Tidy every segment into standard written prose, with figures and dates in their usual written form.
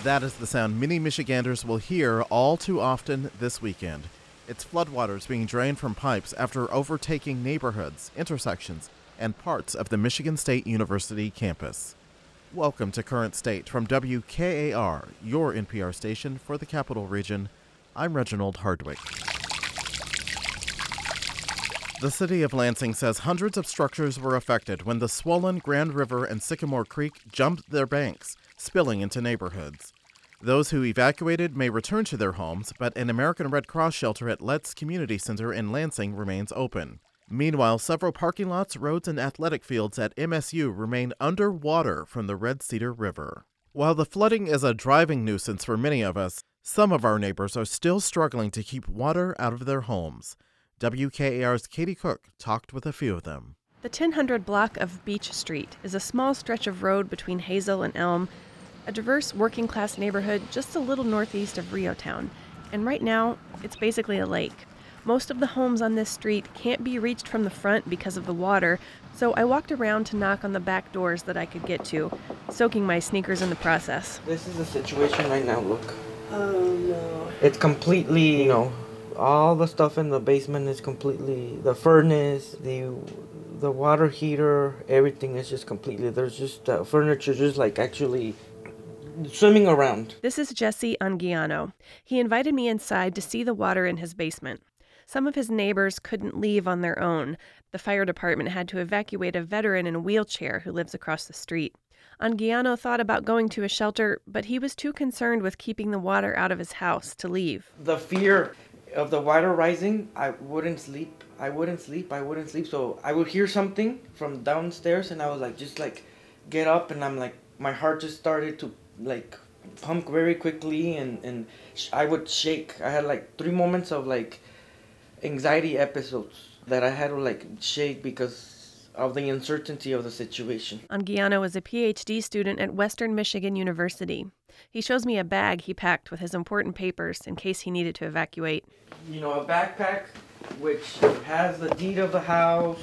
That is the sound many Michiganders will hear all too often this weekend. It's floodwaters being drained from pipes after overtaking neighborhoods, intersections, and parts of the Michigan State University campus. Welcome to Current State from WKAR, your NPR station for the Capital Region. I'm Reginald Hardwick. The city of Lansing says hundreds of structures were affected when the swollen Grand River and Sycamore Creek jumped their banks, spilling into neighborhoods. Those who evacuated may return to their homes, but an American Red Cross shelter at Letts Community Center in Lansing remains open. Meanwhile, several parking lots, roads, and athletic fields at MSU remain underwater from the Red Cedar River. While the flooding is a driving nuisance for many of us, some of our neighbors are still struggling to keep water out of their homes. WKAR's Katie Cook talked with a few of them. The 1000 block of Beach Street is a small stretch of road between Hazel and Elm, a diverse working-class neighborhood just a little northeast of Riotown. And right now, it's basically a lake. Most of the homes on this street can't be reached from the front because of the water, so I walked around to knock on the back doors that I could get to, soaking my sneakers in the process. This is the situation right now, look. Oh, no. It's completely, all the stuff in the basement is completely, the furnace, the water heater, everything is just completely, there's just furniture just like actually swimming around. This is Jesse Anguiano. He invited me inside to see the water in his basement. Some of his neighbors couldn't leave on their own. The fire department had to evacuate a veteran in a wheelchair who lives across the street. Anguiano thought about going to a shelter, but he was too concerned with keeping the water out of his house to leave. The fear of the water rising, I wouldn't sleep. So I would hear something from downstairs and I was get up, and I'm like, my heart just started to pump very quickly and I would shake. I had 3 moments of anxiety episodes that I had to shake because of the uncertainty of the situation. Anguiano is a PhD student at Western Michigan University. He shows me a bag he packed with his important papers in case he needed to evacuate. A backpack which has the deed of the house,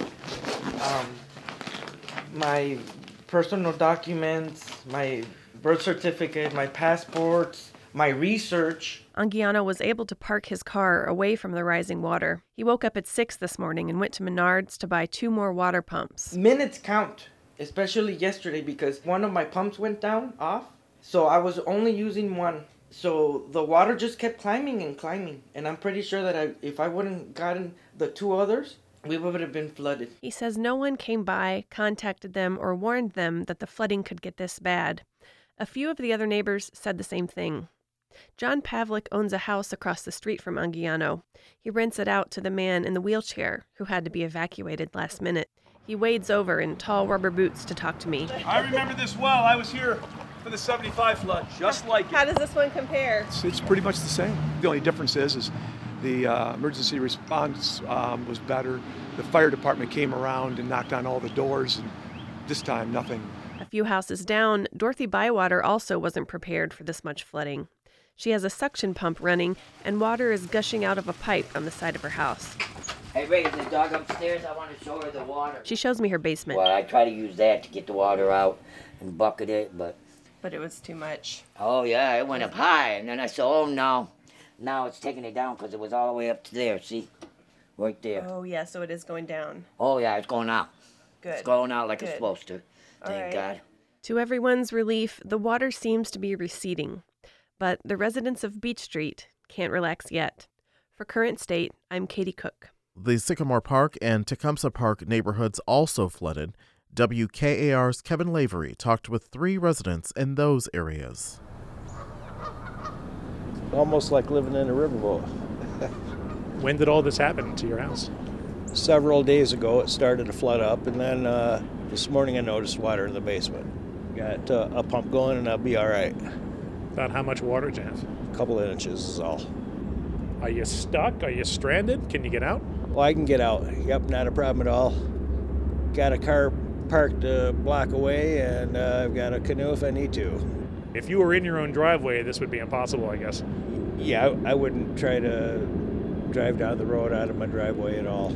my personal documents, my birth certificate, my passports, my research. Anguiano was able to park his car away from the rising water. He woke up at 6 this morning and went to Menards to buy 2 more water pumps. Minutes count, especially yesterday, because one of my pumps went off, so I was only using one. So the water just kept climbing, and I'm pretty sure that if I wouldn't gotten the 2 others, we would have been flooded. He says no one came by, contacted them, or warned them that the flooding could get this bad. A few of the other neighbors said the same thing. John Pavlik owns a house across the street from Anguiano. He rents it out to the man in the wheelchair who had to be evacuated last minute. He wades over in tall rubber boots to talk to me. I remember this well. I was here for the 75 flood, just like it. How does this one compare? It's pretty much the same. The only difference is the emergency response was better. The fire department came around and knocked on all the doors, and this time, nothing. A few houses down, Dorothy Bywater also wasn't prepared for this much flooding. She has a suction pump running, and water is gushing out of a pipe on the side of her house. Hey, Ray, is the dog upstairs? I want to show her the water. She shows me her basement. Well, I try to use that to get the water out and bucket it, but it was too much. Oh, yeah, it went up high, and then I said, oh, no. Now it's taking it down because it was all the way up to there, see? Right there. Oh, yeah, so it is going down. Oh, yeah, it's going out. Good. It's going out like Good. It's supposed to. Thank God. To everyone's relief, the water seems to be receding. But the residents of Beach Street can't relax yet. For Current State, I'm Katie Cook. The Sycamore Park and Tecumseh Park neighborhoods also flooded. WKAR's Kevin Lavery talked with 3 residents in those areas. Almost like living in a riverboat. When did all this happen to your house? Several days ago it started to flood up, and then this morning I noticed water in the basement. Got a pump going and I'll be all right. About how much water did you have? A couple of inches is all. Are you stuck? Are you stranded? Can you get out? Well, I can get out. Yep, not a problem at all. Got a car parked a block away, and I've got a canoe if I need to. If you were in your own driveway, this would be impossible, I guess. Yeah, I wouldn't try to drive down the road out of my driveway at all.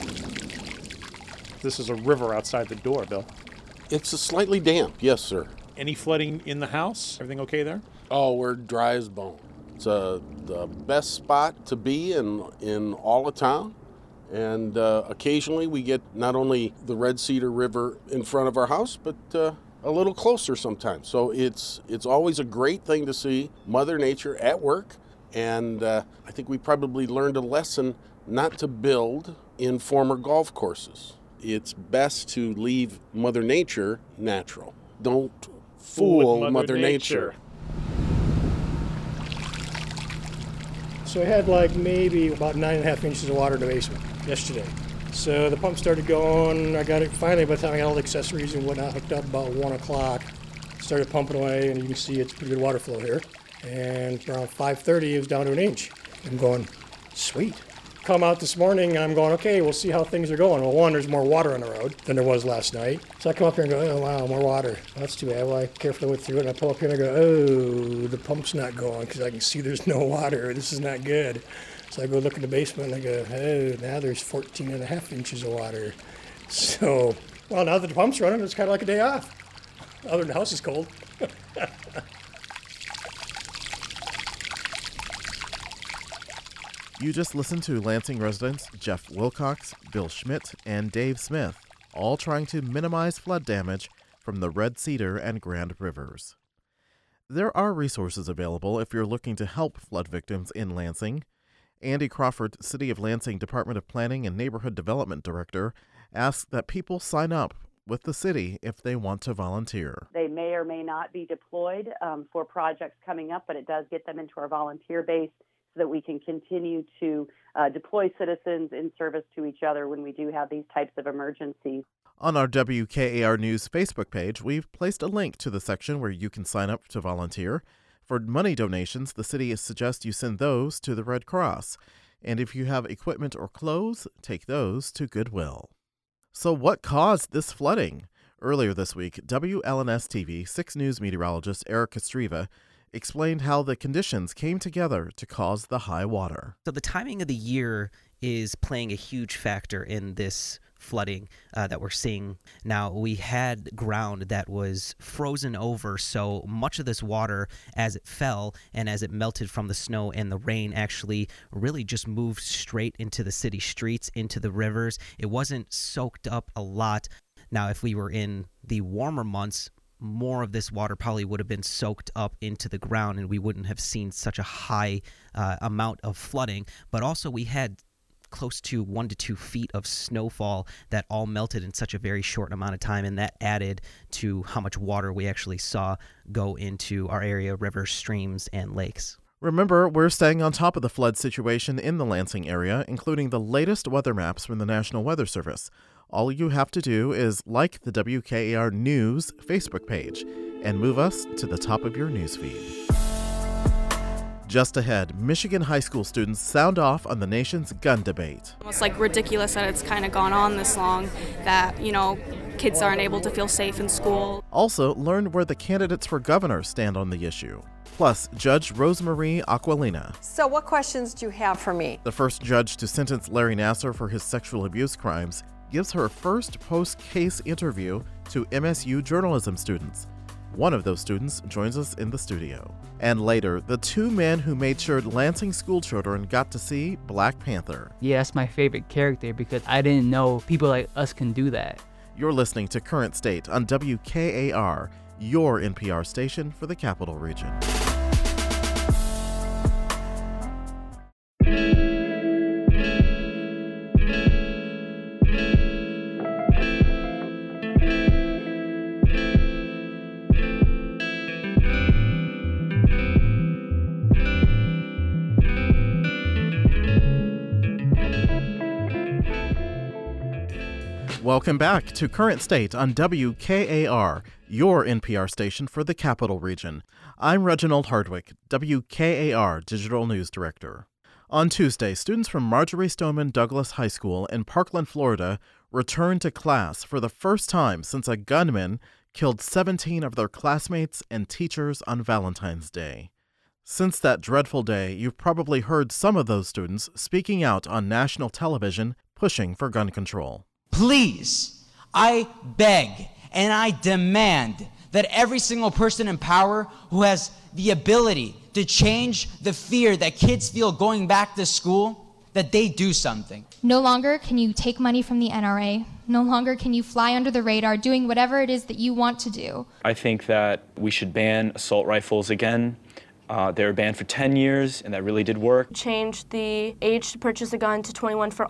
This is a river outside the door, Bill. It's slightly damp, yes, sir. Any flooding in the house? Everything okay there? Oh, we're dry as bone. It's the best spot to be in all of town. And occasionally we get not only the Red Cedar River in front of our house, but a little closer sometimes. So it's always a great thing to see Mother Nature at work. And I think we probably learned a lesson not to build in former golf courses. It's best to leave Mother Nature natural. Don't fool Mother Nature. So I had maybe about 9.5 inches of water in the basement yesterday. So the pump started going. I got it finally, by the time I got all the accessories and whatnot hooked up, about 1 o'clock. Started pumping away, and you can see it's pretty good water flow here. And around 5:30, it was down to 1 inch. I'm going, sweet. Come out this morning, I'm going, okay, we'll see how things are going. Well, one, there's more water on the road than there was last night. So I come up here and go, oh, wow, more water. Well, that's too bad. Well, I carefully went through it, and I pull up here and I go, oh, the pump's not going because I can see there's no water. This is not good. So I go look in the basement, and I go, oh, now there's 14.5 inches of water. So, well, now that the pump's running, it's kind of like a day off. Other than the house is cold. You just listened to Lansing residents Jeff Wilcox, Bill Schmidt, and Dave Smith, all trying to minimize flood damage from the Red Cedar and Grand Rivers. There are resources available if you're looking to help flood victims in Lansing. Andy Crawford, City of Lansing Department of Planning and Neighborhood Development Director, asks that people sign up with the city if they want to volunteer. They may or may not be deployed for projects coming up, but it does get them into our volunteer base so that we can continue to deploy citizens in service to each other when we do have these types of emergencies. On our WKAR News Facebook page, we've placed a link to the section where you can sign up to volunteer. For money donations, the city suggests you send those to the Red Cross. And if you have equipment or clothes, take those to Goodwill. So what caused this flooding? Earlier this week, WLNS-TV 6 News meteorologist Eric Estreva explained how the conditions came together to cause the high water. So the timing of the year is playing a huge factor in this flooding that we're seeing now. We had ground that was frozen over, so much of this water, as it fell and as it melted from the snow and the rain, actually really just moved straight into the city streets, into the rivers. It wasn't soaked up a lot. Now, if we were in the warmer months, more of this water probably would have been soaked up into the ground and we wouldn't have seen such a high amount of flooding. But also we had close to 1 to 2 feet of snowfall that all melted in such a very short amount of time, and that added to how much water we actually saw go into our area, rivers, streams, and lakes. Remember, we're staying on top of the flood situation in the Lansing area, including the latest weather maps from the National Weather Service. All you have to do is like the WKAR News Facebook page and move us to the top of your newsfeed. Just ahead, Michigan high school students sound off on the nation's gun debate. It's ridiculous that it's kind of gone on this long, that, kids aren't able to feel safe in school. Also, learn where the candidates for governor stand on the issue. Plus, Judge Rosemarie Aquilina. So what questions do you have for me? The first judge to sentence Larry Nassar for his sexual abuse crimes gives her first post-case interview to MSU journalism students. One of those students joins us in the studio. And later, the 2 men who made sure Lansing school children got to see Black Panther. Yeah, that's my favorite character because I didn't know people like us can do that. You're listening to Current State on WKAR, your NPR station for the Capital Region. Welcome back to Current State on WKAR, your NPR station for the Capital Region. I'm Reginald Hardwick, WKAR Digital News Director. On Tuesday, students from Marjory Stoneman Douglas High School in Parkland, Florida, returned to class for the first time since a gunman killed 17 of their classmates and teachers on Valentine's Day. Since that dreadful day, you've probably heard some of those students speaking out on national television, pushing for gun control. Please, I beg and I demand that every single person in power who has the ability to change the fear that kids feel going back to school, that they do something. No longer can you take money from the NRA. No longer can you fly under the radar doing whatever it is that you want to do. I think that we should ban assault rifles again. They were banned for 10 years, and that really did work. Change the age to purchase a gun to 21 for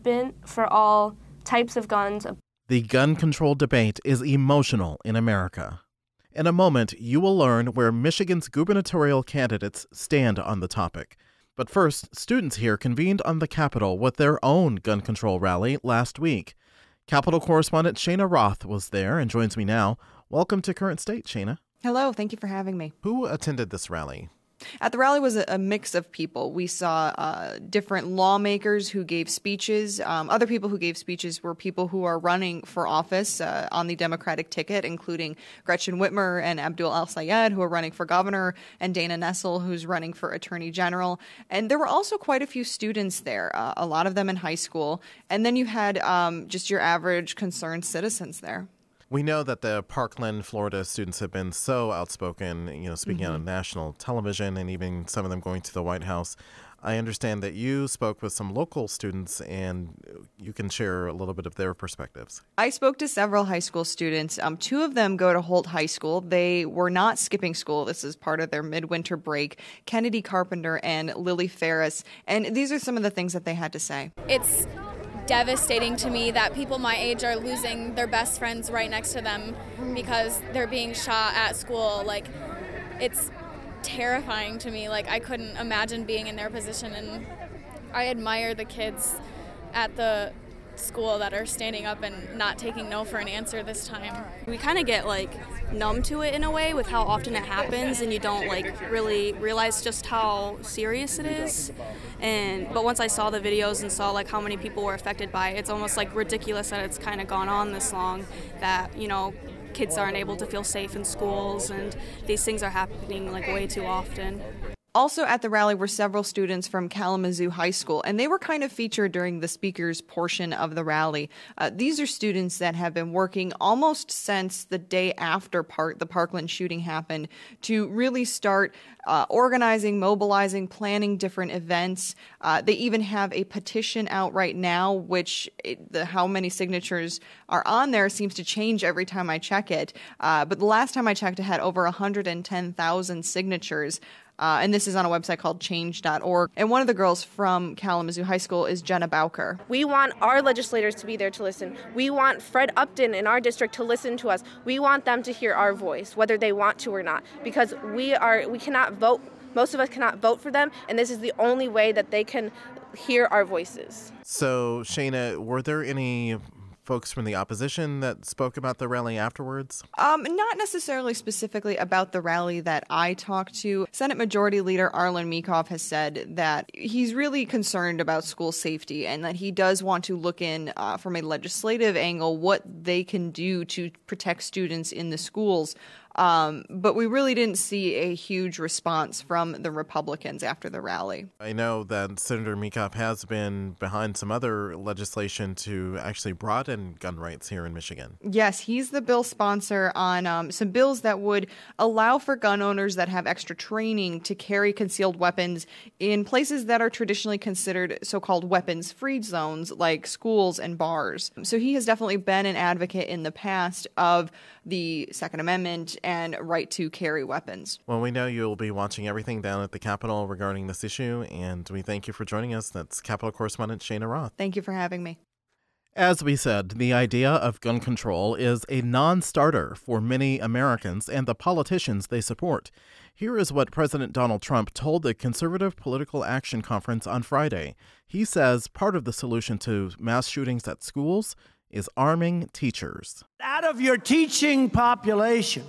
all types of guns. The gun control debate is emotional in America. In a moment, you will learn where Michigan's gubernatorial candidates stand on the topic. But first, students here convened on the Capitol with their own gun control rally last week. Capitol correspondent Shayna Roth was there and joins me now. Welcome to Current State, Shayna. Hello, thank you for having me. Who attended this rally? At the rally was a mix of people. We saw different lawmakers who gave speeches. Other people who gave speeches were people who are running for office on the Democratic ticket, including Gretchen Whitmer and Abdul El-Sayed, who are running for governor, and Dana Nessel, who's running for attorney general. And there were also quite a few students there, a lot of them in high school. And then you had just your average concerned citizens there. We know that the Parkland, Florida students have been so outspoken, speaking on national television and even some of them going to the White House. I understand that you spoke with some local students and you can share a little bit of their perspectives. I spoke to several high school students. Two of them go to Holt High School. They were not skipping school. This is part of their midwinter break. Kennedy Carpenter and Lily Ferris. And these are some of the things that they had to say. It's devastating to me that people my age are losing their best friends right next to them because they're being shot at school. Like, it's terrifying to me. Like, I couldn't imagine being in their position, and I admire the kids at the school that are standing up and not taking no for an answer this time. We kind of get numb to it in a way with how often it happens, and you don't really realize just how serious it is. But once I saw the videos and saw how many people were affected by it, it's almost ridiculous that it's kind of gone on this long, that kids aren't able to feel safe in schools, and these things are happening way too often. Also at the rally were several students from Kalamazoo High School, and they were kind of featured during the speaker's portion of the rally. These are students that have been working almost since the day after the Parkland shooting happened to really start organizing, mobilizing, planning different events. They even have a petition out right now, which how many signatures are on there seems to change every time I check it. But the last time I checked, it had over 110,000 signatures. And this is on a website called change.org. And one of the girls from Kalamazoo High School is Jenna Bowker. We want our legislators to be there to listen. We want Fred Upton in our district to listen to us. We want them to hear our voice, whether they want to or not, because we cannot vote. Most of us cannot vote for them, and this is the only way that they can hear our voices. So, Shayna, were there any folks from the opposition that spoke about the rally afterwards? Not necessarily specifically about the rally that I talked to. Senate Majority Leader Arlen Meekhoff has said that he's really concerned about school safety and that he does want to look in from a legislative angle what they can do to protect students in the schools. But we really didn't see a huge response from the Republicans after the rally. I know that Senator Meekhoff has been behind some other legislation to actually broaden gun rights here in Michigan. Yes, he's the bill sponsor on some bills that would allow for gun owners that have extra training to carry concealed weapons in places that are traditionally considered so-called weapons-free zones like schools and bars. So he has definitely been an advocate in the past of the Second Amendment and right to carry weapons. Well, we know you'll be watching everything down at the Capitol regarding this issue, and we thank you for joining us. That's Capitol correspondent Shayna Roth. Thank you for having me. As we said, the idea of gun control is a non-starter for many Americans and the politicians they support. Here is what President Donald Trump told the Conservative Political Action Conference on Friday. He says part of the solution to mass shootings at schools is arming teachers. Out of your teaching population,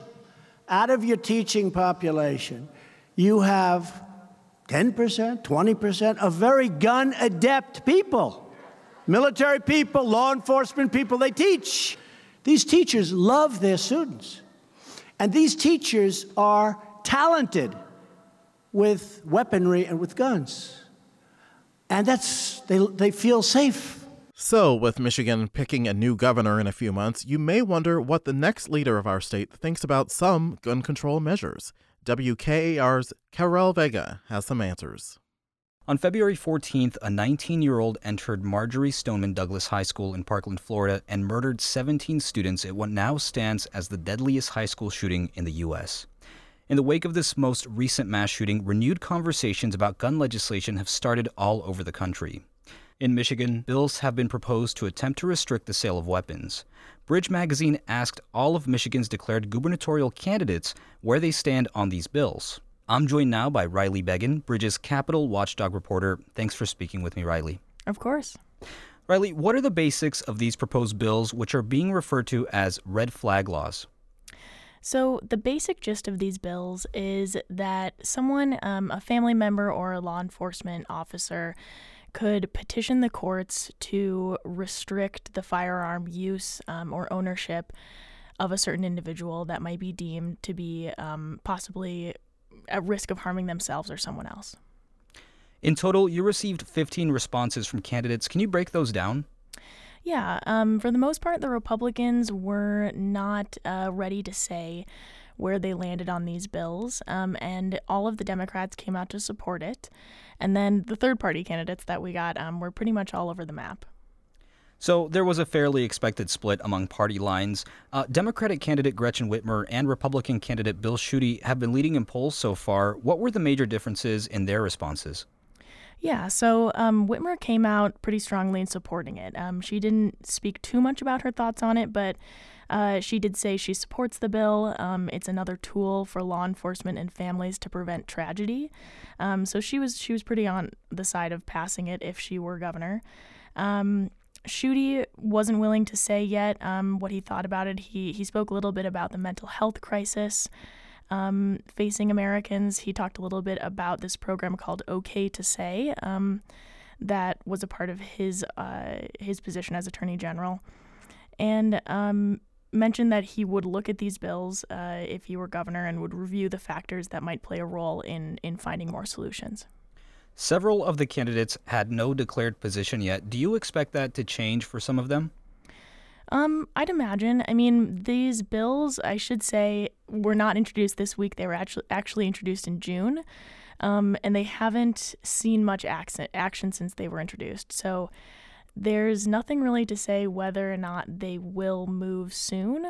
you have 10%, 20% of very gun-adept people. Military people, law enforcement people, they teach. These teachers love their students. And these teachers are talented with weaponry and with guns. And they feel safe. So, with Michigan picking a new governor in a few months, you may wonder what the next leader of our state thinks about some gun control measures. WKAR's Karel Vega has some answers. On February 14th, a 19-year-old entered Marjorie Stoneman Douglas High School in Parkland, Florida, and murdered 17 students at what now stands as the deadliest high school shooting in the U.S. In the wake of this most recent mass shooting, renewed conversations about gun legislation have started all over the country. In Michigan, bills have been proposed to attempt to restrict the sale of weapons. Bridge Magazine asked all of Michigan's declared gubernatorial candidates where they stand on these bills. I'm joined now by Riley Beggin, Bridge's Capitol Watchdog reporter. Thanks for speaking with me, Riley. Of course. Riley, what are the basics of these proposed bills, which are being referred to as red flag laws? So the basic gist of these bills is that someone, a family member or a law enforcement officer, could petition the courts to restrict the firearm use or ownership of a certain individual that might be deemed to be possibly at risk of harming themselves or someone else. In total, you received 15 responses from candidates. Can you break those down? Yeah, for the most part, the Republicans were not ready to say where they landed on these bills, and all of the Democrats came out to support it. And then the third-party candidates that we got were pretty much all over the map. So there was a fairly expected split among party lines. Democratic candidate Gretchen Whitmer and Republican candidate Bill Schuette have been leading in polls so far. What were the major differences in their responses? Yeah, so Whitmer came out pretty strongly in supporting it. She didn't speak too much about her thoughts on it, but she did say she supports the bill. It's another tool for law enforcement and families to prevent tragedy. So she was pretty on the side of passing it if she were governor. Schuette wasn't willing to say yet what he thought about it. He spoke a little bit about the mental health crisis facing Americans. He talked a little bit about this program called OK to Say that was a part of his position as Attorney General, and mentioned that he would look at these bills if he were governor and would review the factors that might play a role in finding more solutions. Several of the candidates had no declared position yet. Do you expect that to change for some of them? I'd imagine. I mean, these bills, I should say, were not introduced this week. They were actually introduced in June, and they haven't seen much action since they were introduced. So there's nothing really to say whether or not they will move soon.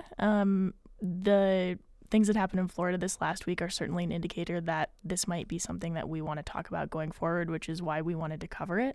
The things that happened in Florida this last week are certainly an indicator that this might be something that we want to talk about going forward, which is why we wanted to cover it.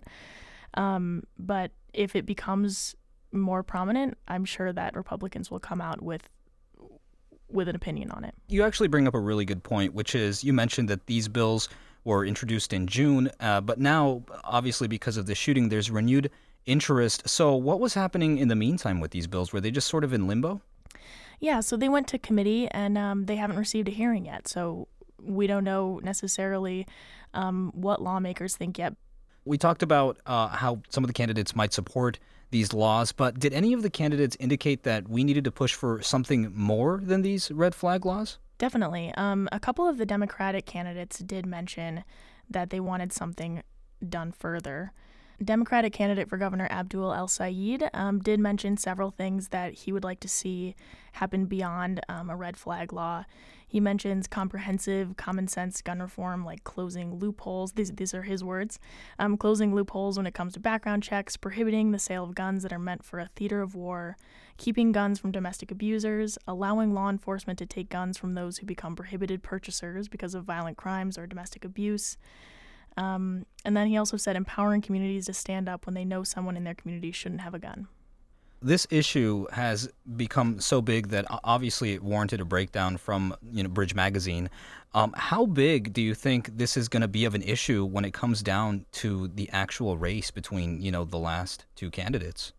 But if it becomes more prominent, I'm sure that Republicans will come out with an opinion on it. You actually bring up a really good point, which is you mentioned that these bills were introduced in June, but now, obviously, because of the shooting, there's renewed interest. So what was happening in the meantime with these bills? Were they just sort of in limbo? Yeah, so they went to committee, and they haven't received a hearing yet. So we don't know necessarily what lawmakers think yet. We talked about how some of the candidates might support these laws, but did any of the candidates indicate that we needed to push for something more than these red flag laws? Definitely. A couple of the Democratic candidates did mention that they wanted something done further. Democratic candidate for Governor Abdul El-Sayed did mention several things that he would like to see happen beyond a red flag law. He mentions comprehensive, common-sense gun reform, like closing loopholes. These are his words. Closing loopholes when it comes to background checks, prohibiting the sale of guns that are meant for a theater of war, keeping guns from domestic abusers, allowing law enforcement to take guns from those who become prohibited purchasers because of violent crimes or domestic abuse. And then he also said empowering communities to stand up when they know someone in their community shouldn't have a gun. This issue has become so big that obviously it warranted a breakdown from Bridge Magazine. How big do you think this is going to be of an issue when it comes down to the actual race between the last two candidates?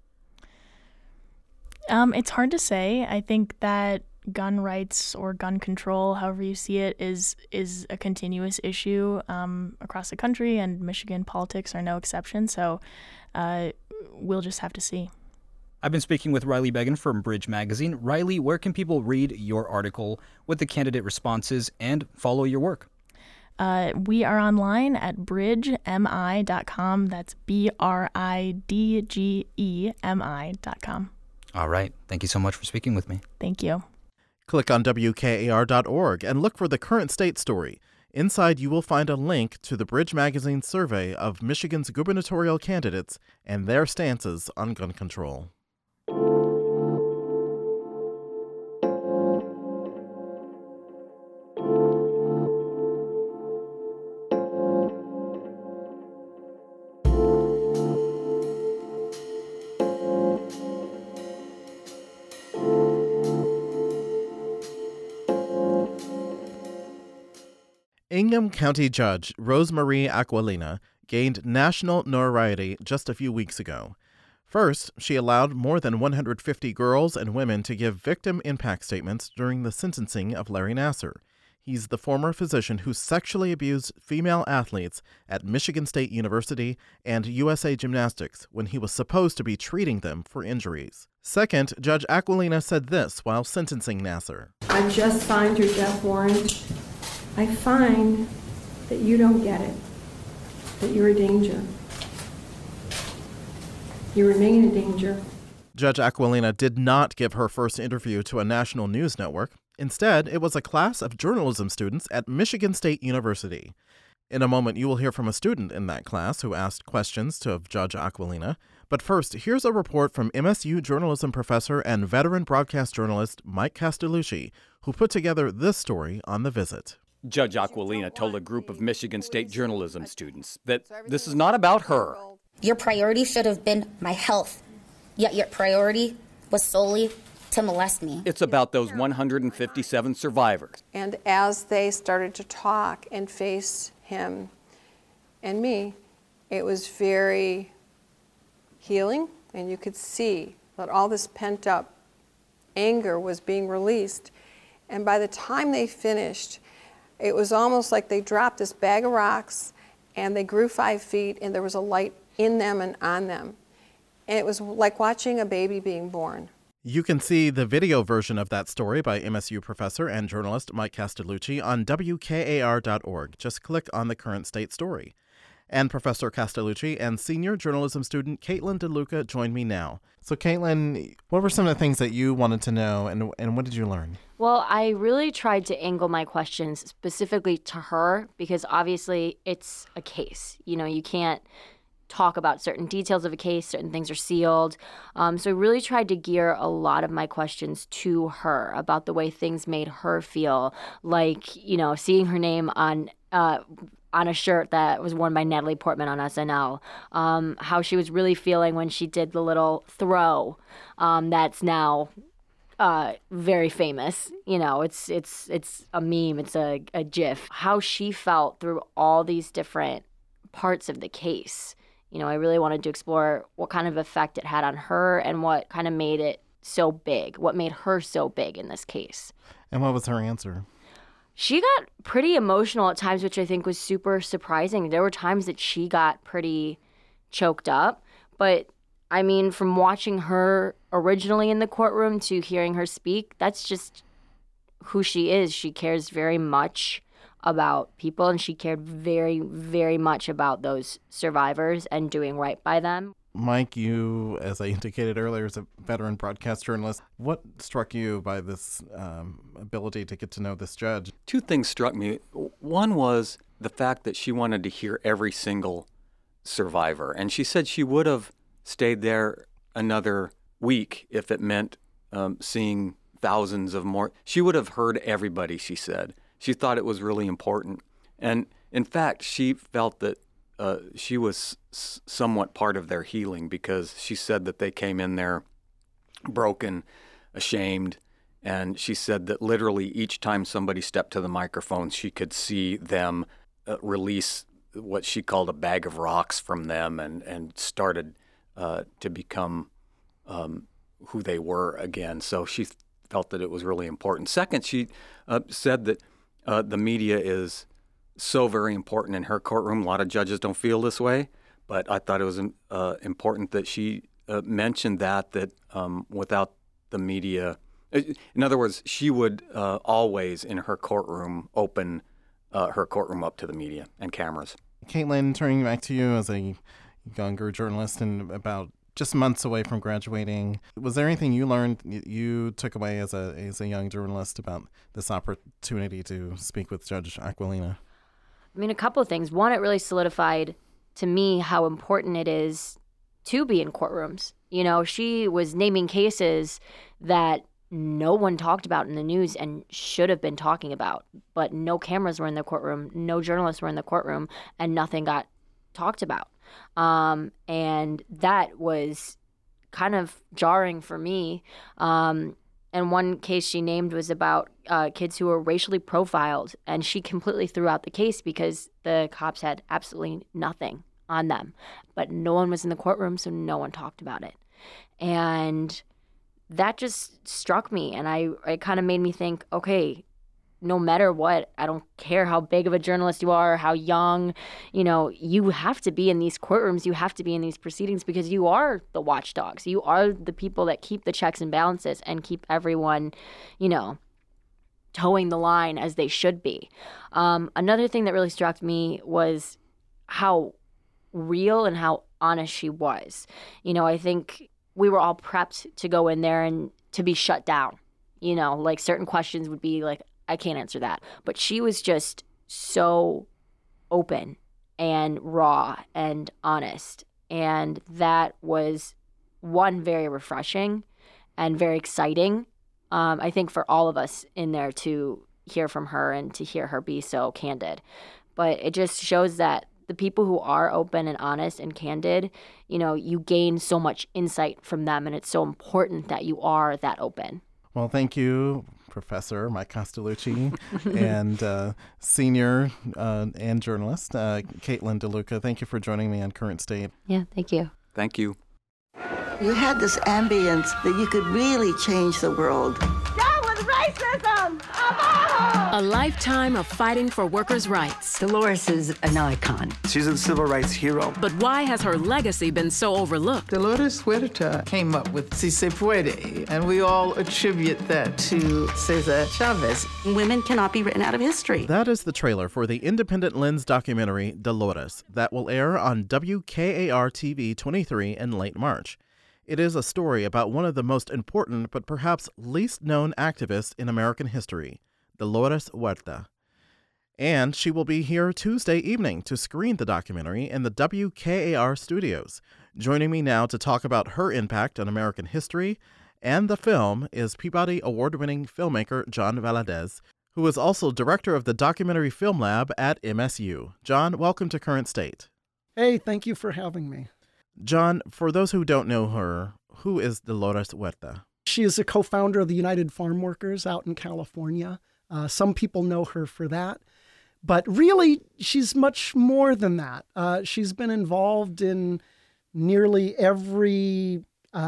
It's hard to say. I think that gun rights or gun control, however you see it, is a continuous issue across the country, and Michigan politics are no exception. So we'll just have to see. I've been speaking with Riley Beggin from Bridge Magazine. Riley, where can people read your article with the candidate responses and follow your work? We are online at bridgemi.com. That's BRIDGEMI.com. All right. Thank you so much for speaking with me. Thank you. Click on WKAR.org and look for the current state story. Inside, you will find a link to the Bridge Magazine survey of Michigan's gubernatorial candidates and their stances on gun control. Ingham County Judge Rosemarie Aquilina gained national notoriety just a few weeks ago. First, she allowed more than 150 girls and women to give victim impact statements during the sentencing of Larry Nassar. He's the former physician who sexually abused female athletes at Michigan State University and USA Gymnastics when he was supposed to be treating them for injuries. Second, Judge Aquilina said this while sentencing Nassar. I just signed your death warrant. I find that you don't get it, that you're a danger. You remain a danger. Judge Aquilina did not give her first interview to a national news network. Instead, it was a class of journalism students at Michigan State University. In a moment, you will hear from a student in that class who asked questions to Judge Aquilina. But first, here's a report from MSU journalism professor and veteran broadcast journalist Mike Castellucci, who put together this story on the visit. Judge Aquilina told a group of Michigan State journalism students that this is not about her. Your priority should have been my health, yet your priority was solely to molest me. It's about those 157 survivors. And as they started to talk and face him and me, it was very healing, and you could see that all this pent-up anger was being released. And by the time they finished, it was almost like they dropped this bag of rocks and they grew 5 feet and there was a light in them and on them. And it was like watching a baby being born. You can see the video version of that story by MSU professor and journalist Mike Castellucci on WKAR.org. Just click on the current state story. And Professor Castellucci and senior journalism student Caitlin DeLuca join me now. So Caitlin, what were some of the things that you wanted to know and what did you learn? Well, I really tried to angle my questions specifically to her because obviously it's a case. You know, you can't talk about certain details of a case, certain things are sealed. So I really tried to gear a lot of my questions to her about the way things made her feel, like, you know, seeing her name on a shirt that was worn by Natalie Portman on SNL, how she was really feeling when she did the little throw that's now very famous. You know, it's a meme, it's a GIF. How she felt through all these different parts of the case. You know, I really wanted to explore what kind of effect it had on her and what kind of made it so big, what made her so big in this case. And what was her answer? She got pretty emotional at times, which I think was super surprising. There were times that she got pretty choked up. But, I mean, from watching her originally in the courtroom to hearing her speak, that's just who she is. She cares very much about people, and she cared very, very much about those survivors and doing right by them. Mike, you, as I indicated earlier, is a veteran broadcast journalist. What struck you by this ability to get to know this judge? 2 things struck me. One was the fact that she wanted to hear every single survivor. And she said she would have stayed there another week if it meant seeing thousands of more. She would have heard everybody, she said. She thought it was really important. And in fact, she felt that she was somewhat part of their healing because she said that they came in there broken, ashamed, and she said that literally each time somebody stepped to the microphone, she could see them release what she called a bag of rocks from them and started to become who they were again. So she felt that it was really important. Second, she said that the media is so very important in her courtroom. A lot of judges don't feel this way, but I thought it was important that she mentioned that without the media, in other words, she would always in her courtroom open her courtroom up to the media and cameras. Caitlin, turning back to you as a younger journalist and about just months away from graduating, was there anything you learned, you took away as a young journalist about this opportunity to speak with Judge Aquilina? I mean, a couple of things. One, it really solidified to me how important it is to be in courtrooms. You know, she was naming cases that no one talked about in the news and should have been talking about, but no cameras were in the courtroom, no journalists were in the courtroom, and nothing got talked about. And that was kind of jarring for me. And one case she named was about kids who were racially profiled, and she completely threw out the case because the cops had absolutely nothing on them. But no one was in the courtroom, so no one talked about it. And that just struck me, and it kind of made me think, okay, no matter what, I don't care how big of a journalist you are, how young, you know, you have to be in these courtrooms, you have to be in these proceedings because you are the watchdogs. You are the people that keep the checks and balances and keep everyone, you know, towing the line as they should be. Another thing that really struck me was how real and how honest she was. You know, I think we were all prepped to go in there and to be shut down. You know, like certain questions would be like, I can't answer that. But she was just so open and raw and honest. And that was, one, very refreshing and very exciting, I think, for all of us in there to hear from her and to hear her be so candid. But it just shows that the people who are open and honest and candid, you know, you gain so much insight from them, and it's so important that you are that open. Well, thank you, Professor Mike Castellucci and senior and journalist Caitlin DeLuca. Thank you for joining me on Current State. Yeah, thank you. Thank you. You had this ambience that you could really change the world. Down with racism! A lifetime of fighting for workers' rights. Dolores is an icon. She's a civil rights hero. But why has her legacy been so overlooked? Dolores Huerta came up with Si Se Puede, and we all attribute that to Cesar Chavez. Women cannot be written out of history. That is the trailer for the Independent Lens documentary Dolores that will air on WKAR-TV 23 in late March. It is a story about one of the most important but perhaps least known activists in American history, Dolores Huerta. And she will be here Tuesday evening to screen the documentary in the WKAR studios. Joining me now to talk about her impact on American history and the film is Peabody Award-winning filmmaker John Valadez, who is also director of the Documentary Film Lab at MSU. John, welcome to Current State. Hey, thank you for having me. John, for those who don't know her, who is Dolores Huerta? She is a co-founder of the United Farm Workers out in California. Some people know her for that. But really, she's much more than that. She's been involved in nearly every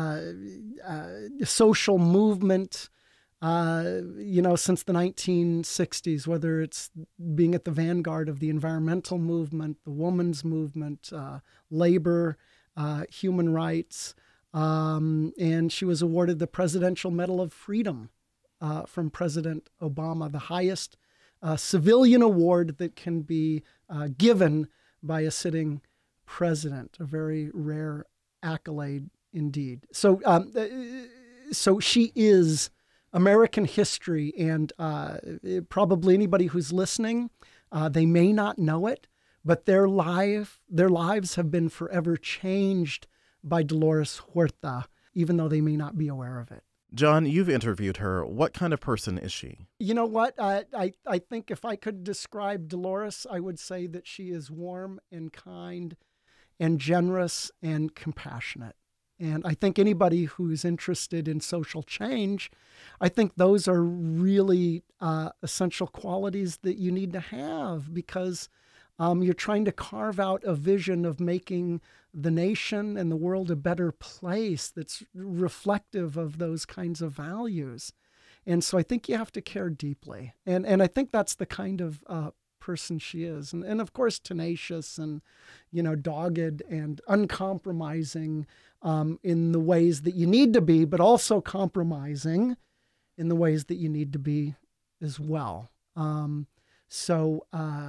social movement, since the 1960s, whether it's being at the vanguard of the environmental movement, the women's movement, labor, human rights. And she was awarded the Presidential Medal of Freedom from President Obama, the highest civilian award that can be given by a sitting president, a very rare accolade indeed. So she is American history, and probably anybody who's listening, they may not know it, but their lives have been forever changed by Dolores Huerta, even though they may not be aware of it. John, you've interviewed her. What kind of person is she? You know what? I think if I could describe Dolores, I would say that she is warm and kind and generous and compassionate. And I think anybody who's interested in social change, I think those are really essential qualities that you need to have, because you're trying to carve out a vision of making the nation and the world a better place that's reflective of those kinds of values. And so I think you have to care deeply. And I think that's the kind of person she is. And of course, tenacious and, dogged and uncompromising in the ways that you need to be, but also compromising in the ways that you need to be as well. So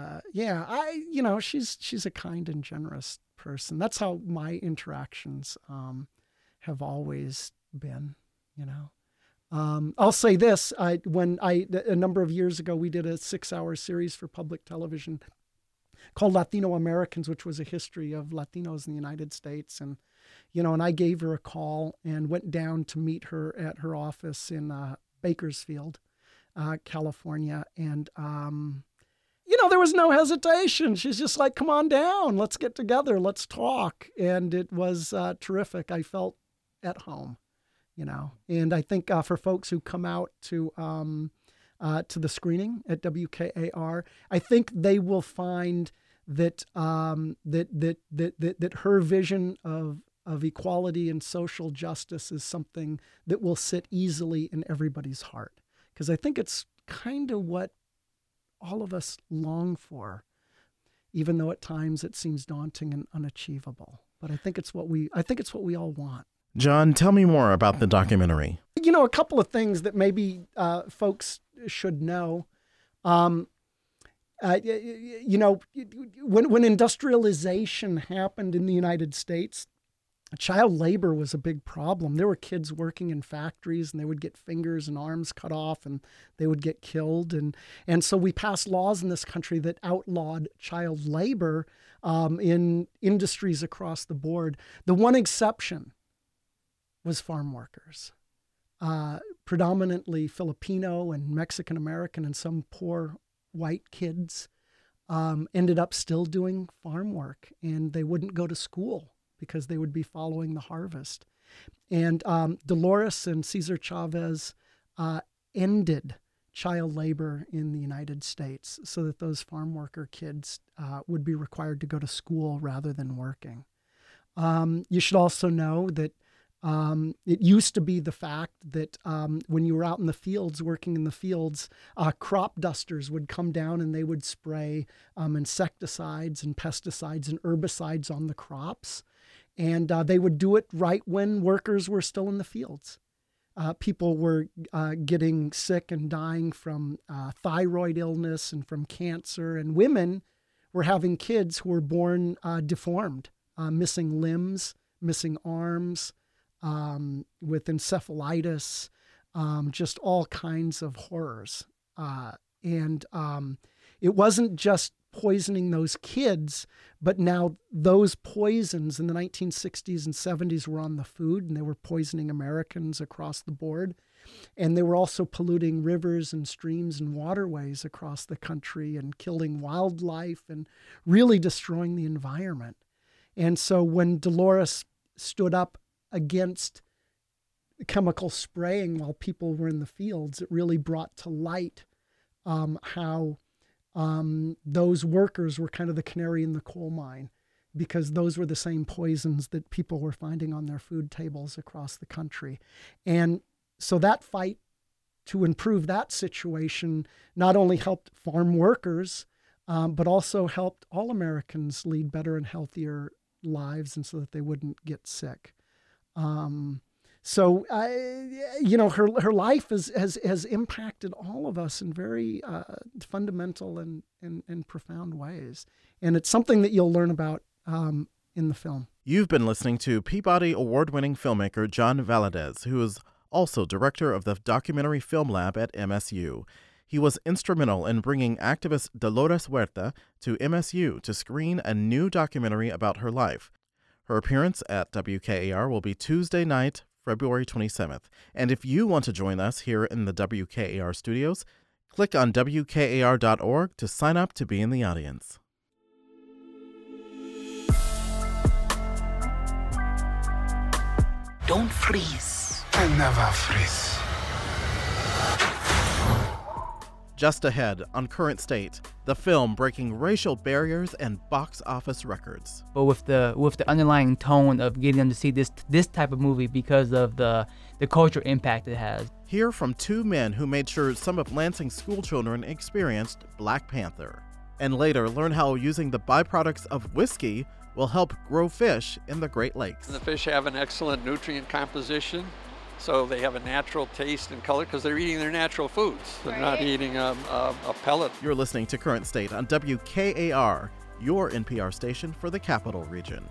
she's a kind and generous person. That's how my interactions have always been. I'll say this: a number of years ago, we did a 6-hour series for public television called Latino Americans, which was a history of Latinos in the United States. And I gave her a call and went down to meet her at her office in Bakersfield, California. And, there was no hesitation. She's just like, come on down, let's get together, let's talk. And it was terrific. I felt at home, and I think for folks who come out to the screening at WKAR, I think they will find that that her vision of equality and social justice is something that will sit easily in everybody's heart. Because I think it's kind of what all of us long for, even though at times it seems daunting and unachievable. But I think it's what we all want. John, tell me more about the documentary. A couple of things that maybe folks should know. When industrialization happened in the United States, child labor was a big problem. There were kids working in factories, and they would get fingers and arms cut off, and they would get killed. And so we passed laws in this country that outlawed child labor in industries across the board. The one exception was farm workers, predominantly Filipino and Mexican American, and some poor white kids ended up still doing farm work, and they wouldn't go to school because they would be following the harvest. And Dolores and Cesar Chavez ended child labor in the United States so that those farm worker kids would be required to go to school rather than working. You should also know that it used to be the fact that when you were out in the fields, working in the fields, crop dusters would come down and they would spray insecticides and pesticides and herbicides on the crops. And they would do it right when workers were still in the fields. People were getting sick and dying from thyroid illness and from cancer. And women were having kids who were born deformed, missing limbs, missing arms, with encephalitis, just all kinds of horrors. And it wasn't just poisoning those kids, but now those poisons in the 1960s and 70s were on the food, and they were poisoning Americans across the board. And they were also polluting rivers and streams and waterways across the country and killing wildlife and really destroying the environment. And so when Dolores stood up against chemical spraying while people were in the fields, it really brought to light how those workers were kind of the canary in the coal mine, because those were the same poisons that people were finding on their food tables across the country. And so that fight to improve that situation not only helped farm workers, but also helped all Americans lead better and healthier lives, and so that they wouldn't get sick. So her life has impacted all of us in very fundamental and profound ways. And it's something that you'll learn about in the film. You've been listening to Peabody Award-winning filmmaker John Valadez, who is also director of the Documentary Film Lab at MSU. He was instrumental in bringing activist Dolores Huerta to MSU to screen a new documentary about her life. Her appearance at WKAR will be Tuesday night, February 27th. And if you want to join us here in the WKAR studios, click on WKAR.org to sign up to be in the audience. Don't freeze. I never freeze. Just ahead on Current State, the film breaking racial barriers and box office records. But with the underlying tone of getting them to see this type of movie because of the cultural impact it has. Hear from two men who made sure some of Lansing's schoolchildren experienced Black Panther. And later learn how using the byproducts of whiskey will help grow fish in the Great Lakes. The fish have an excellent nutrient composition, so they have a natural taste and color because they're eating their natural foods. They're not eating a pellet. You're listening to Current State on WKAR, your NPR station for the Capital Region.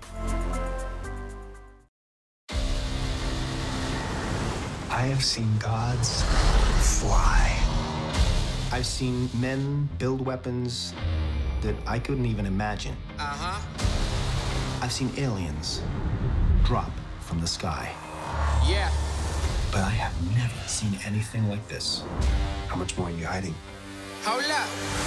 I have seen gods fly. I've seen men build weapons that I couldn't even imagine. I've seen aliens drop from the sky. Yeah. But I have never seen anything like this. How much more are you hiding? Hold up.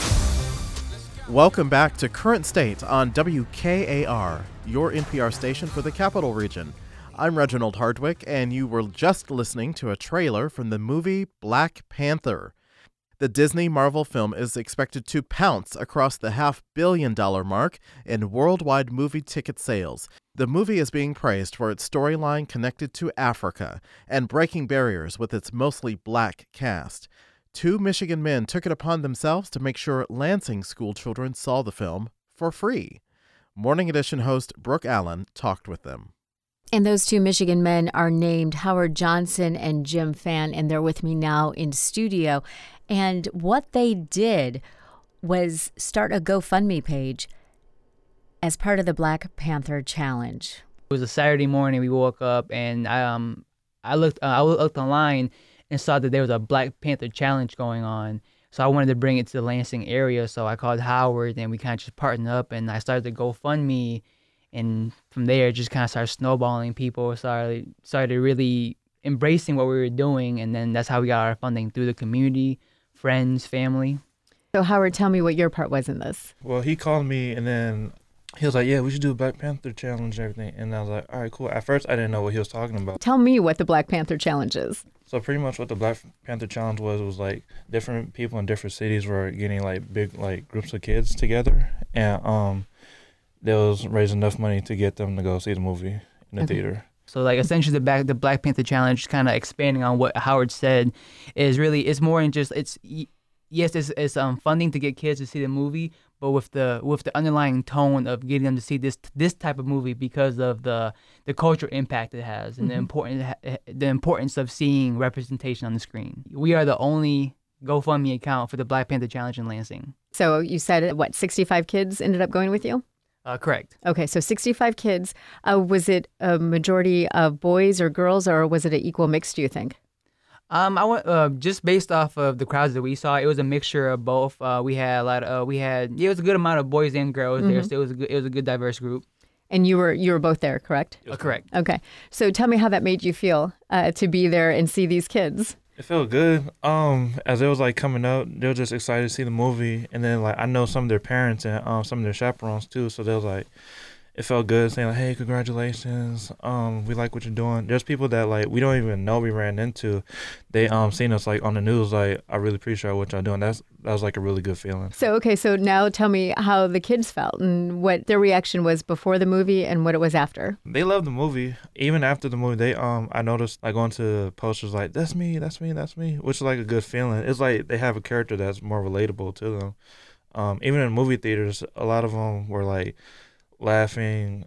Welcome back to Current State on WKAR, your NPR station for the Capital Region. I'm Reginald Hardwick, and you were just listening to a trailer from the movie Black Panther. The Disney Marvel film is expected to pounce across the $500 million mark in worldwide movie ticket sales. The movie is being praised for its storyline connected to Africa and breaking barriers with its mostly black cast. 2 Michigan men took it upon themselves to make sure Lansing school children saw the film for free. Morning Edition host Brooke Allen talked with them. And those 2 Michigan men are named Howard Johnson and Jim Fan, and they're with me now in studio. And what they did was start a GoFundMe page as part of the Black Panther Challenge. It was a Saturday morning. We woke up, and I looked online and saw that there was a Black Panther Challenge going on. So I wanted to bring it to the Lansing area. So I called Howard, and we kind of just partnered up, and I started the GoFundMe. And from there, it just kind of started snowballing. People started really embracing what we were doing. And then that's how we got our funding, through the community, friends, family. So Howard, tell me what your part was in this. Well, he called me, and then he was like, yeah, we should do a Black Panther Challenge and everything. And I was like, all right, cool. At first, I didn't know what he was talking about. Tell me what the Black Panther Challenge is. So pretty much what the Black Panther Challenge was like different people in different cities were getting like big like groups of kids together. And they was raising enough money to get them to go see the movie in the theater. So like essentially the Black Panther Challenge, kind of expanding on what Howard said, is really, it's more than just, it's funding to get kids to see the movie, but with the underlying tone of getting them to see this type of movie because of the cultural impact it has and the importance of seeing representation on the screen. We are the only GoFundMe account for the Black Panther Challenge in Lansing. So you said, 65 kids ended up going with you? Correct. Okay, so 65 kids. Was it a majority of boys or girls, or was it an equal mix, do you think? I went just based off of the crowds that we saw. It was a mixture of both. We had a lot of it was a good amount of boys and girls there, so it was a good diverse group. And you were both there, correct? Correct. Okay, so tell me how that made you feel to be there and see these kids. It felt good. As it was like coming out, they were just excited to see the movie, and then like I know some of their parents and some of their chaperones too, so they was like, it felt good saying like, hey, congratulations. We like what you're doing. There's people that like we don't even know we ran into. They seen us like on the news. Like, I really appreciate what y'all doing. That was like a really good feeling. So so now tell me how the kids felt and what their reaction was before the movie and what it was after. They loved the movie. Even after the movie, they I noticed like going to posters like that's me, which is like a good feeling. It's like they have a character that's more relatable to them. Even in movie theaters, a lot of them were like laughing,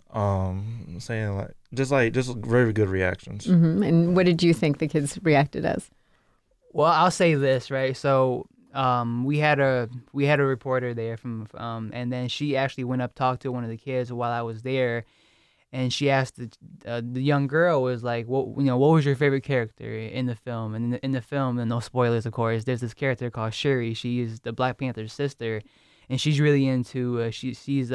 saying just very good reactions. Mm-hmm. And what did you think the kids reacted as? Well, I'll say this, right? So we had a reporter there from and then she actually went up, talked to one of the kids while I was there, and she asked the young girl was like, what was your favorite character in the film? And in the film, and no spoilers, of course, there's this character called Shuri. She is the Black Panther's sister, and she's really into she's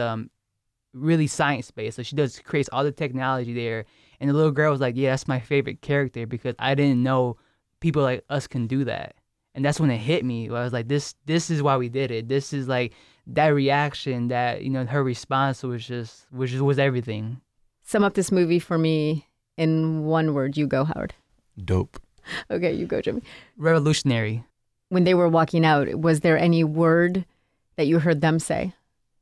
really science-based, so she creates all the technology there. And the little girl was like, yeah, that's my favorite character because I didn't know people like us can do that. And that's when it hit me. I was like, this is why we did it. This is like that reaction, that her response was everything. Sum up this movie for me in one word. You go, Howard. Dope. Okay, you go, Jimmy. Revolutionary. When they were walking out, was there any word that you heard them say?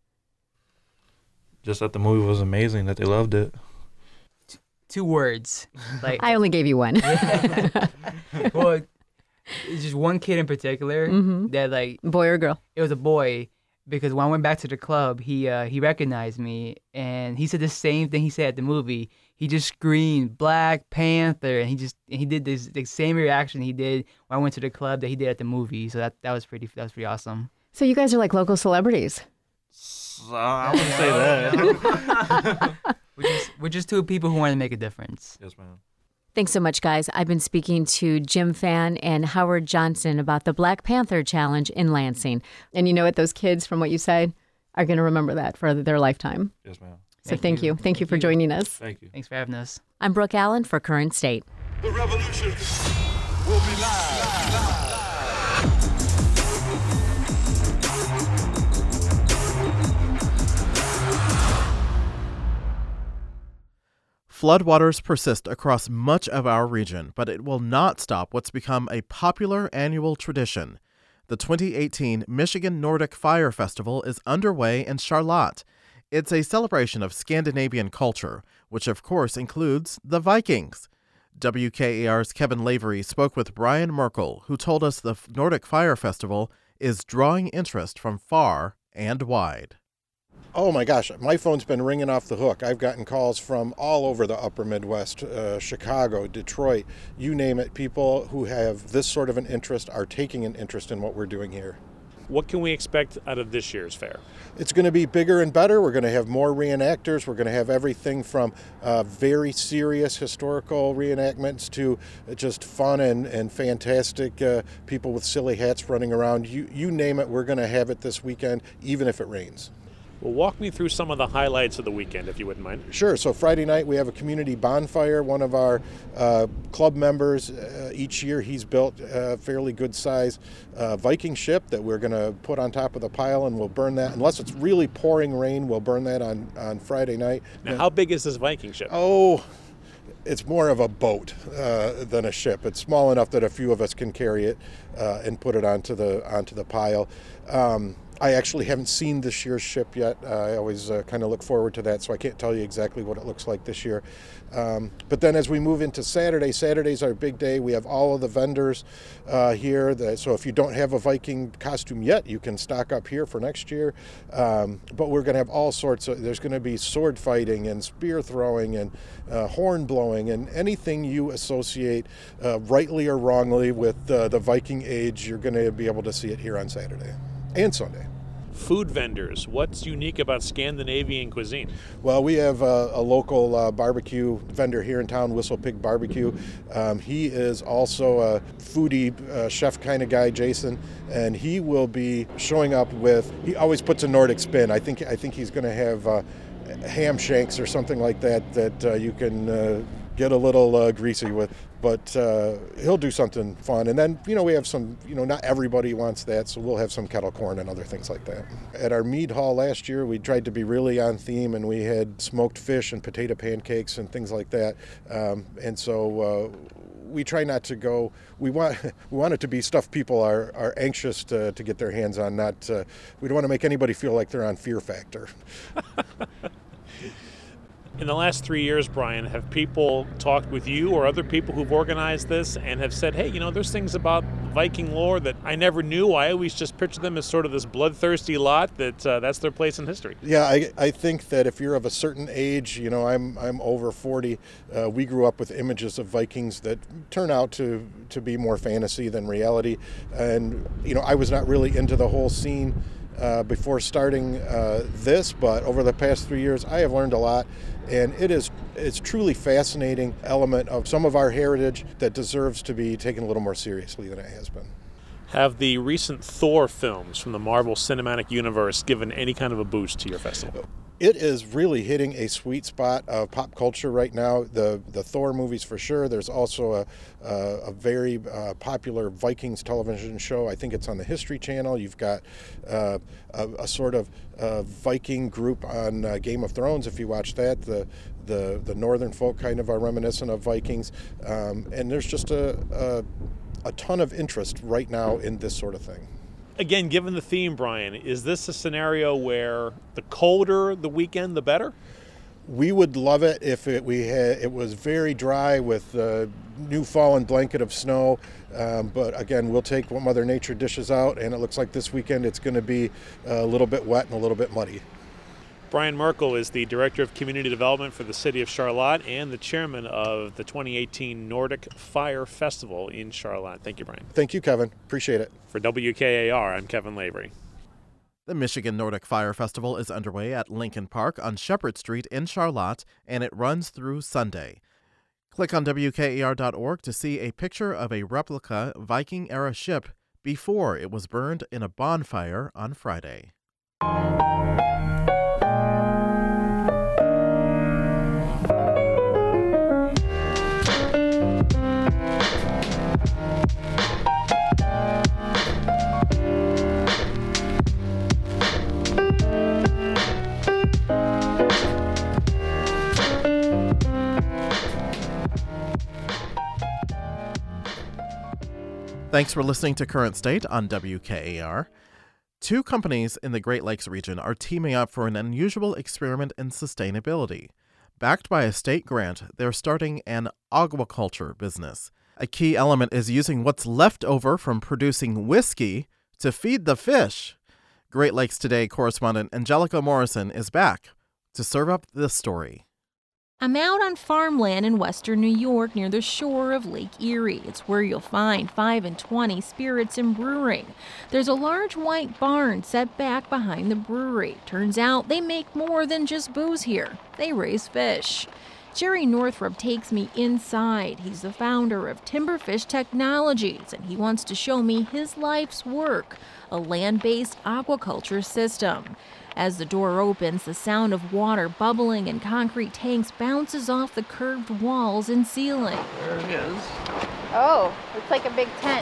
Just that the movie was amazing, that they loved it. 2 words. Like I only gave you one. Well, it's just one kid in particular that like, boy or girl? It was a boy, because when I went back to the club, he recognized me, and he said the same thing he said at the movie. He just screamed Black Panther, and he did the same reaction he did when I went to the club that he did at the movie. So that was pretty awesome. So you guys are like local celebrities. I wouldn't say that. We're just two people who want to make a difference. Yes, ma'am. Thanks so much, guys. I've been speaking to Jim Fan and Howard Johnson about the Black Panther Challenge in Lansing. And you know what? Those kids, from what you said, are going to remember that for their lifetime. Yes, ma'am. So thank you. Thank you for joining us. Thank you. Thanks for having us. I'm Brooke Allen for Current State. The revolution will be live. Floodwaters persist across much of our region, but it will not stop what's become a popular annual tradition. The 2018 Michigan Nordic Fire Festival is underway in Charlotte. It's a celebration of Scandinavian culture, which of course includes the Vikings. WKAR's Kevin Lavery spoke with Brian Merkel, who told us the Nordic Fire Festival is drawing interest from far and wide. Oh my gosh, my phone's been ringing off the hook. I've gotten calls from all over the upper Midwest, Chicago, Detroit, you name it. People who have this sort of an interest are taking an interest in what we're doing here. What can we expect out of this year's fair? It's going to be bigger and better. We're going to have more reenactors. We're going to have everything from very serious historical reenactments to just fun and fantastic people with silly hats running around. You name it, we're going to have it this weekend, even if it rains. Well, walk me through some of the highlights of the weekend, if you wouldn't mind. Sure. So Friday night we have a community bonfire. One of our club members, each year he's built a fairly good size Viking ship that we're going to put on top of the pile, and we'll burn that. Unless it's really pouring rain, we'll burn that on Friday night. Now, how big is this Viking ship? Oh, it's more of a boat than a ship. It's small enough that a few of us can carry it and put it onto the pile. I actually haven't seen this year's ship yet. I always kind of look forward to that, so I can't tell you exactly what it looks like this year. But then as we move into Saturday, Saturday's our big day. We have all of the vendors here. So if you don't have a Viking costume yet, you can stock up here for next year. But we're going to have all sorts of, there's going to be sword fighting and spear throwing and horn blowing and anything you associate rightly or wrongly with the Viking age, you're going to be able to see it here on Saturday and Sunday. Food vendors. What's unique about Scandinavian cuisine? Well, we have a local barbecue vendor here in town, Whistle Pig Barbecue. He is also a foodie chef kind of guy, Jason, and he will be showing up with, he always puts a Nordic spin. I think he's going to have ham shanks or something like that you can get a little greasy with. But he'll do something fun. And then, we have some, not everybody wants that, so we'll have some kettle corn and other things like that. At our mead hall last year, we tried to be really on theme, and we had smoked fish and potato pancakes and things like that. And so we try not to go, we want it to be stuff people are anxious to get their hands on, not, we don't want to make anybody feel like they're on Fear Factor. In the last 3 years, Brian, have people talked with you or other people who've organized this and have said, hey, there's things about Viking lore that I never knew. I always just pictured them as sort of this bloodthirsty lot that's their place in history. Yeah, I think that if you're of a certain age, I'm over 40, we grew up with images of Vikings that turn out to be more fantasy than reality. And, I was not really into the whole scene before starting this, but over the past 3 years, I have learned a lot, and it's truly fascinating element of some of our heritage that deserves to be taken a little more seriously than it has been. Have the recent Thor films from the Marvel Cinematic Universe given any kind of a boost to your festival? It is really hitting a sweet spot of pop culture right now. The Thor movies for sure. There's also a very popular Vikings television show. I think it's on the History Channel. You've got a sort of Viking group on Game of Thrones. If you watch that, the northern folk kind of are reminiscent of Vikings. And there's just a ton of interest right now in this sort of thing. Again, given the theme, Brian, is this a scenario where the colder the weekend, the better? We would love it if it was very dry with a new fallen blanket of snow. But again, we'll take what Mother Nature dishes out, and it looks like this weekend it's going to be a little bit wet and a little bit muddy. Brian Merkel is the Director of Community Development for the City of Charlotte and the Chairman of the 2018 Nordic Fire Festival in Charlotte. Thank you, Brian. Thank you, Kevin. Appreciate it. For WKAR, I'm Kevin Lavery. The Michigan Nordic Fire Festival is underway at Lincoln Park on Shepherd Street in Charlotte, and it runs through Sunday. Click on WKAR.org to see a picture of a replica Viking-era ship before it was burned in a bonfire on Friday. Thanks for listening to Current State on WKAR. 2 companies in the Great Lakes region are teaming up for an unusual experiment in sustainability. Backed by a state grant, they're starting an aquaculture business. A key element is using what's left over from producing whiskey to feed the fish. Great Lakes Today correspondent Angelica Morrison is back to serve up this story. I'm out on farmland in western New York near the shore of Lake Erie. It's where you'll find 5 and 20 Spirits and Brewing. There's a large white barn set back behind the brewery. Turns out they make more than just booze here. They raise fish. Jerry Northrup takes me inside. He's the founder of Timberfish Technologies, and he wants to show me his life's work, a land-based aquaculture system. As the door opens, the sound of water bubbling in concrete tanks bounces off the curved walls and ceiling. There it is. Oh, it's like a big tent.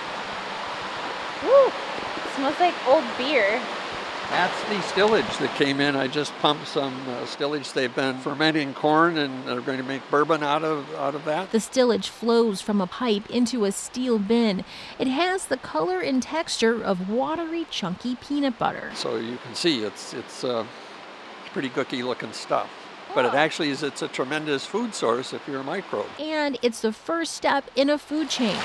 Woo! It smells like old beer. That's the stillage that came in. I just pumped some stillage. They've been fermenting corn, and they're going to make bourbon out of that. The stillage flows from a pipe into a steel bin. It has the color and texture of watery, chunky peanut butter. So you can see it's pretty gooky looking stuff. But it actually is, it's a tremendous food source if you're a microbe. And it's the first step in a food chain.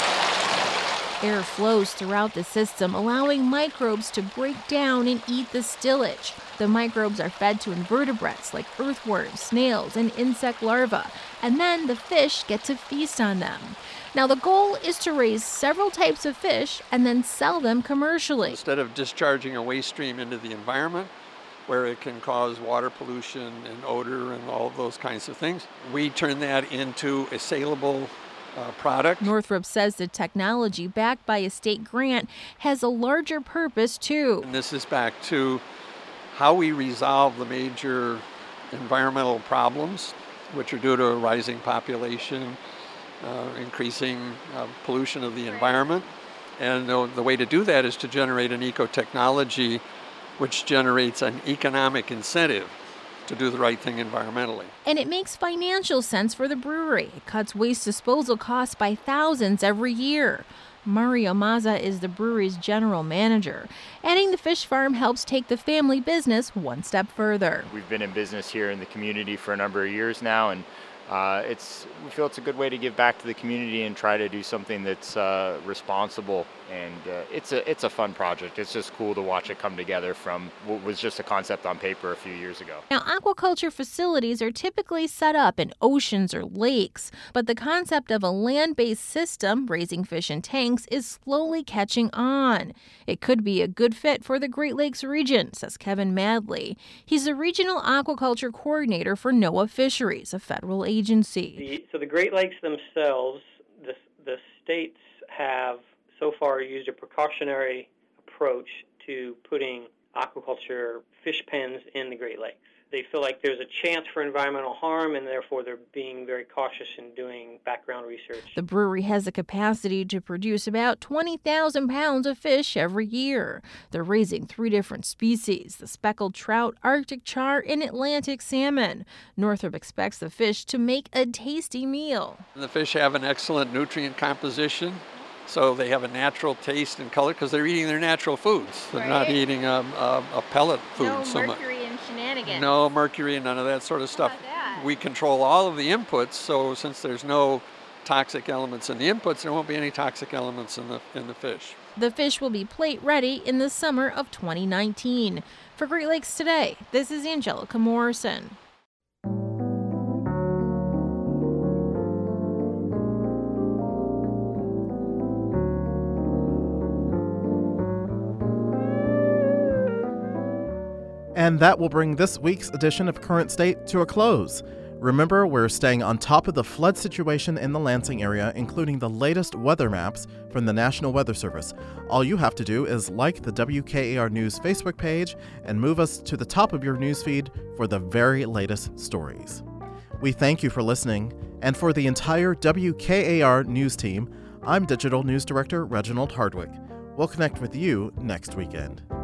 Air flows throughout the system, allowing microbes to break down and eat the stillage. The microbes are fed to invertebrates like earthworms, snails, and insect larvae, and then the fish get to feast on them. Now, the goal is to raise several types of fish and then sell them commercially. Instead of discharging a waste stream into the environment, where it can cause water pollution and odor and all of those kinds of things, we turn that into a saleable product. Northrup says the technology, backed by a state grant, has a larger purpose too. And this is back to how we resolve the major environmental problems, which are due to a rising population, increasing pollution of the environment. And the way to do that is to generate an eco-technology which generates an economic incentive to do the right thing environmentally. And it makes financial sense for the brewery. It cuts waste disposal costs by thousands every year. Mario Mazza is the brewery's general manager. Adding the fish farm helps take the family business one step further. We've been in business here in the community for a number of years now, and we feel it's a good way to give back to the community and try to do something that's responsible. And it's a fun project. It's just cool to watch it come together from what was just a concept on paper a few years ago. Now, aquaculture facilities are typically set up in oceans or lakes, but the concept of a land-based system raising fish in tanks is slowly catching on. It could be a good fit for the Great Lakes region, says Kevin Madley. He's the regional aquaculture coordinator for NOAA Fisheries, a federal agency. So the Great Lakes themselves, the states have so far used a precautionary approach to putting aquaculture fish pens in the Great Lakes. They feel like there's a chance for environmental harm, and therefore they're being very cautious in doing background research. The brewery has the capacity to produce about 20,000 pounds of fish every year. They're raising 3 different species, the speckled trout, Arctic char, and Atlantic salmon. Northrup expects the fish to make a tasty meal. The fish have an excellent nutrient composition. So they have a natural taste and color because they're eating their natural foods. They're not eating a pellet food so much. No mercury and shenanigans. No mercury, none of that sort of stuff. We control all of the inputs, so since there's no toxic elements in the inputs, there won't be any toxic elements in the fish. The fish will be plate ready in the summer of 2019. For Great Lakes Today, this is Angelica Morrison. And that will bring this week's edition of Current State to a close. Remember, we're staying on top of the flood situation in the Lansing area, including the latest weather maps from the National Weather Service. All you have to do is like the WKAR News Facebook page and move us to the top of your newsfeed for the very latest stories. We thank you for listening, and for the entire WKAR News team, I'm Digital News Director Reginald Hardwick. We'll connect with you next weekend.